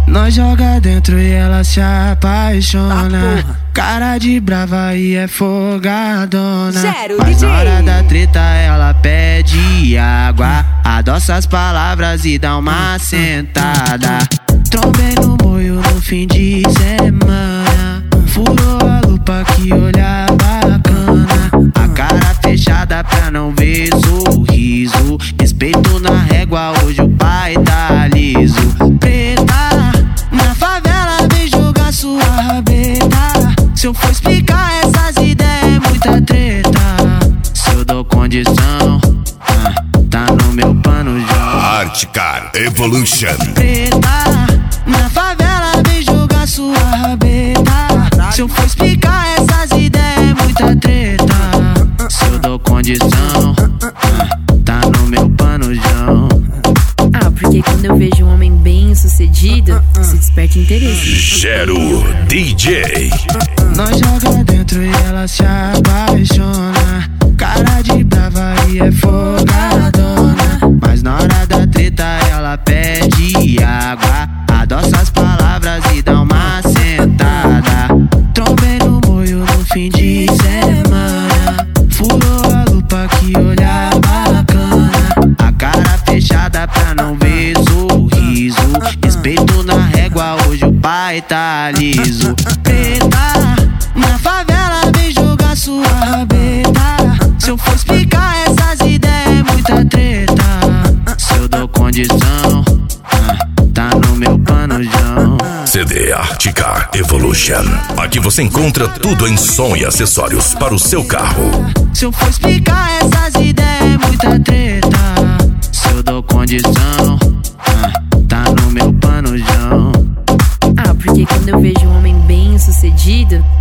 Nós joga dentro e ela se apaixona. Cara de brava e é folgadona. Mas na hora da treta ela pede água, adoça as palavras e dá uma sentada. Trombei no moio no fim de semana. Furou a lupa, que olhar bacana. A cara fechada pra não ver sorriso. Respeito na régua, hoje o pai tá liso. Preta, na favela vem jogar sua rabeta. Se eu for explicar essas ideias é muita treta. Se eu dou condição, tá no meu pano já. Articar Evolution. Preta, na favela vem jogar sua rabeta. Se eu for explicar essas ideias é muita treta. Se eu dou condição, tá no meu panojão. Porque quando eu vejo um homem bem sucedido, se desperta interesse. Gero DJ. Nós joga dentro e ela se apaixona. Cara de brava e é folgadona. Mas na hora da treta ela pede água, adoça as palavras e dá uma sentada. Trombei no moio no fim de semana. Furou a lupa, que olhar bacana. A cara fechada pra não ver sorriso. Respeito na régua, hoje o pai tá liso. Preta, na favela vem jogar sua rabeta. Se eu for explicar essas ideias é muita treta. Se eu dou condição, tá no meu panojão. CD Articar Evolution. Aqui você encontra tudo em som e acessórios para o seu carro. Se eu for explicar essas ideias é muita treta. Se eu dou condição, tá no meu panojão. Porque quando eu vejo um homem bem sucedido,